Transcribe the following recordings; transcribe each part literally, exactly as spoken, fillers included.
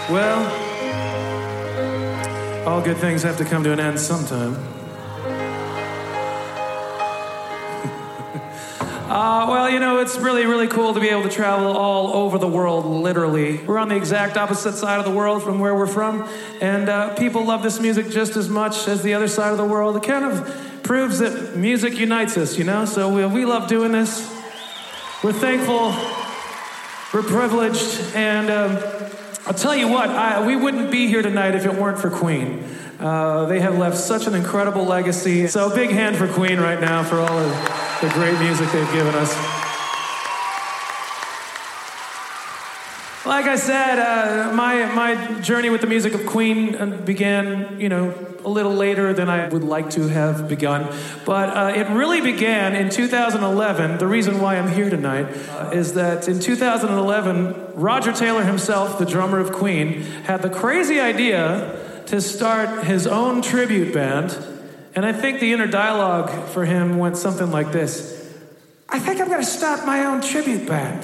Well, all good things have to come to an end sometime. Uh, well, you know, it's really, really cool to be able to travel all over the world, literally. We're on the exact opposite side of the world from where we're from, and uh, people love this music just as much as the other side of the world. It kind of proves that music unites us, you know? So we, we love doing this. We're thankful, we're privileged, and um, I'll tell you what, I, we wouldn't be here tonight if it weren't for Queen. Uh, they have left such an incredible legacy. So a big hand for Queen right now for all of the great music they've given us. Like I said, uh, my my journey with the music of Queen began, you know, a little later than I would like to have begun. But uh, it really began in two thousand eleven. The reason why I'm here tonight uh, is that in two thousand eleven, Roger Taylor himself, the drummer of Queen, had the crazy idea to start his own tribute band. And I think the inner dialogue for him went something like this. I think I'm going to start my own tribute band.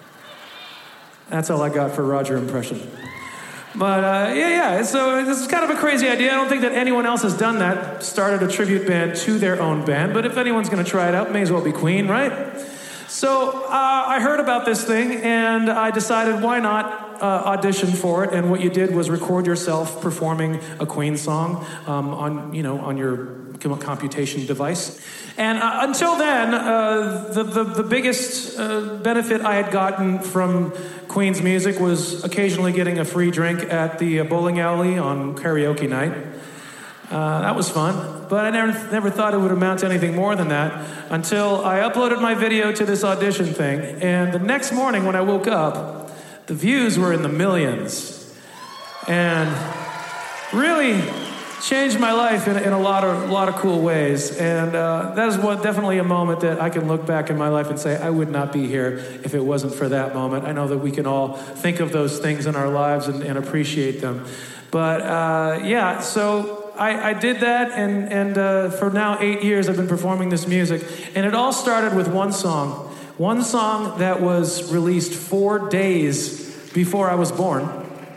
That's all I got for Roger impression. But uh, yeah, yeah, so this is kind of a crazy idea. I don't think that anyone else has done that, started a tribute band to their own band. But if anyone's going to try it out, may as well be Queen, right? So uh, I heard about this thing, and I decided why not uh, audition for it. And what you did was record yourself performing a Queen song um, on, you know, on your computation device. And uh, until then, uh, the, the the biggest uh, benefit I had gotten from Queen's music was occasionally getting a free drink at the uh, bowling alley on karaoke night. Uh, that was fun, but I never never thought it would amount to anything more than that until I uploaded my video to this audition thing. And the next morning when I woke up, the views were in the millions. And really changed my life in, in a lot of a lot of cool ways. And uh, that is what, definitely a moment that I can look back in my life and say, I would not be here if it wasn't for that moment. I know that we can all think of those things in our lives and, and appreciate them. But uh, yeah, so I, I did that, and, and uh, for now eight years I've been performing this music. And it all started with one song. One song that was released four days before I was born.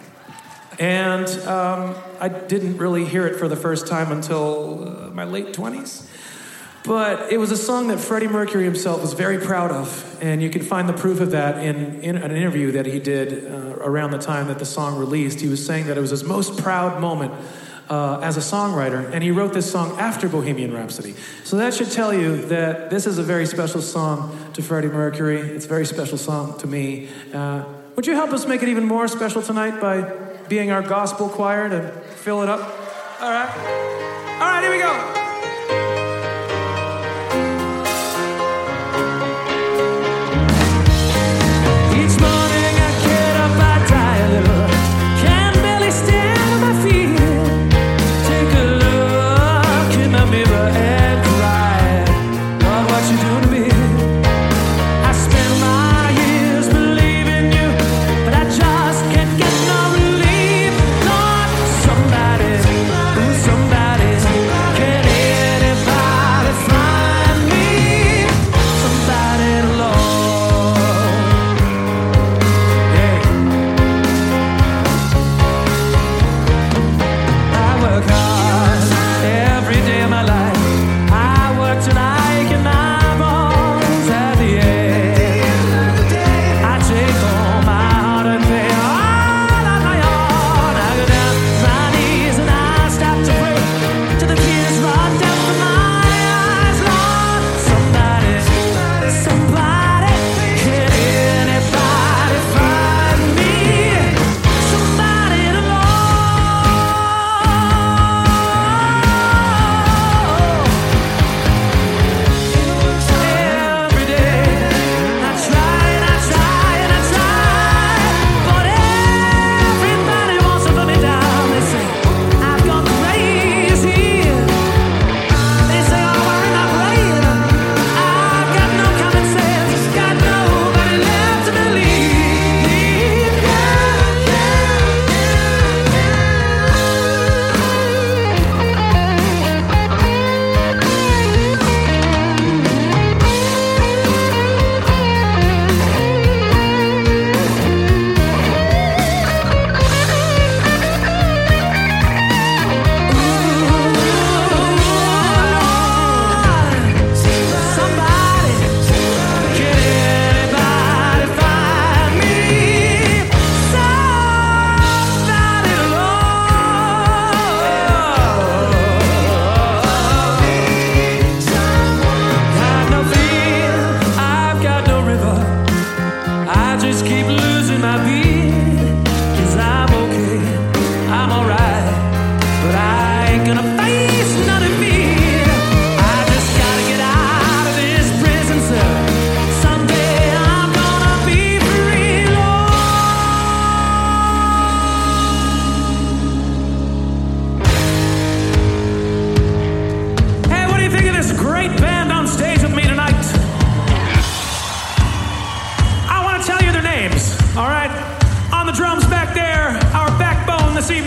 And um, I didn't really hear it for the first time until uh, my late twenties. But it was a song that Freddie Mercury himself was very proud of. And you can find the proof of that in, in an interview that he did uh, around the time that the song released. He was saying that it was his most proud moment uh, as a songwriter. And he wrote this song after Bohemian Rhapsody. So that should tell you that this is a very special song to Freddie Mercury. It's a very special song to me. Uh, would you help us make it even more special tonight by being our gospel choir to fill it up? All right. All right, here we go. Each morning I get up, I die a little. Can barely stand on my feet. Take a look in the mirror and cry. Lord, what you doing to me? I spend my years believing you, but I just can't get no relief. Lord, somebody, ooh, somebody can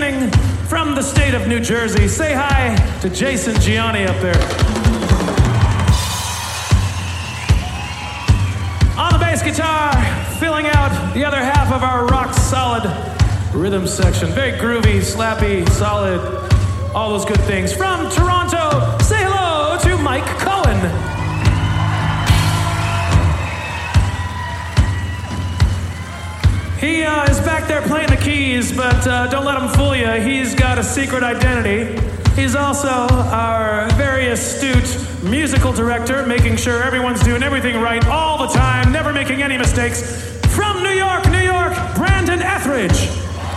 evening from the state of New Jersey. Say hi to Jason Gianni up there. On the bass guitar, filling out the other half of our rock-solid rhythm section. Very groovy, slappy, solid, all those good things. From Toronto, say hello to Mike Cohen. He uh, is back there playing the keys, but uh, don't let him fool you. He's got a secret identity. He's also our very astute musical director, making sure everyone's doing everything right all the time, never making any mistakes. From New York, New York, Brandon Etheridge.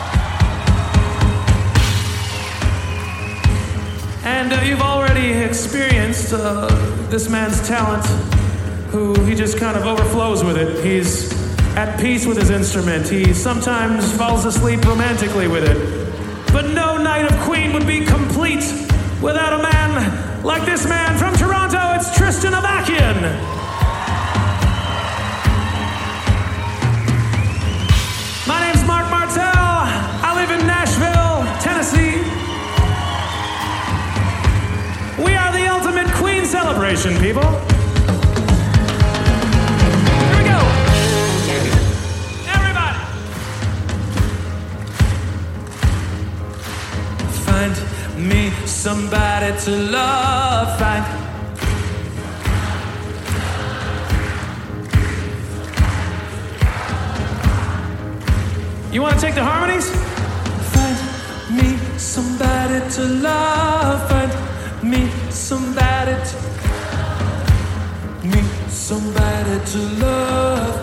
And uh, you've already experienced uh, this man's talent, who he just kind of overflows with it. He's at peace with his instrument. He sometimes falls asleep romantically with it. But no night of Queen would be complete without a man like this man. From Toronto, it's Tristan Avakian. My name's Mark Martel. I live in Nashville, Tennessee. We are the ultimate Queen celebration, people. Here we go. Everybody. Find me somebody to love. Find You want to take the harmonies? Find me somebody to love. Find me somebody to me somebody to love.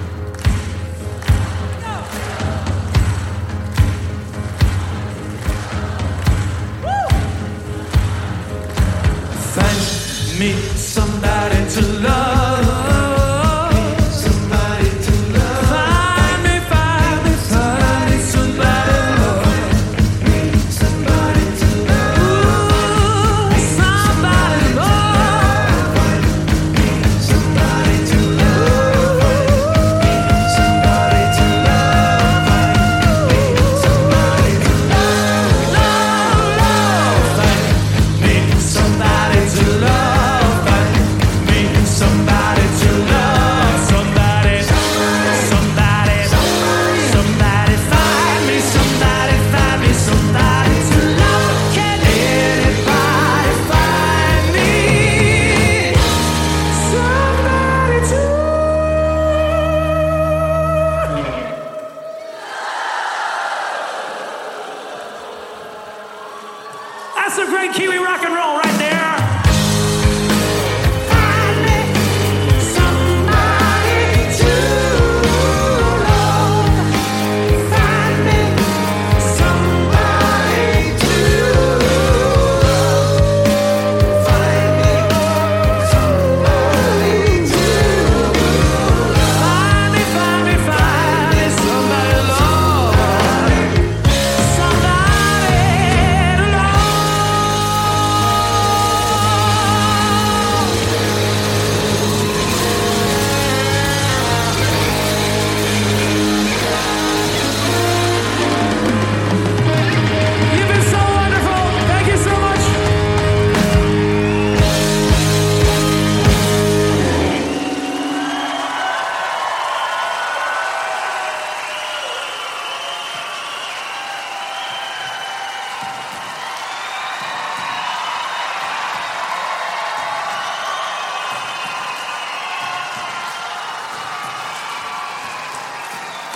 Find me somebody to love. Somebody to love. Find me, find me, find me somebody to love. Me somebody to love. Ooh, somebody to love. Find me somebody to love. Me somebody to love. Find me somebody to love. Love, love. Find me somebody to love. Find me somebody to love. Somebody, somebody, somebody. Find me somebody, find me somebody to love. Can anybody find me somebody to? That's some great Kiwi rock and roll, right?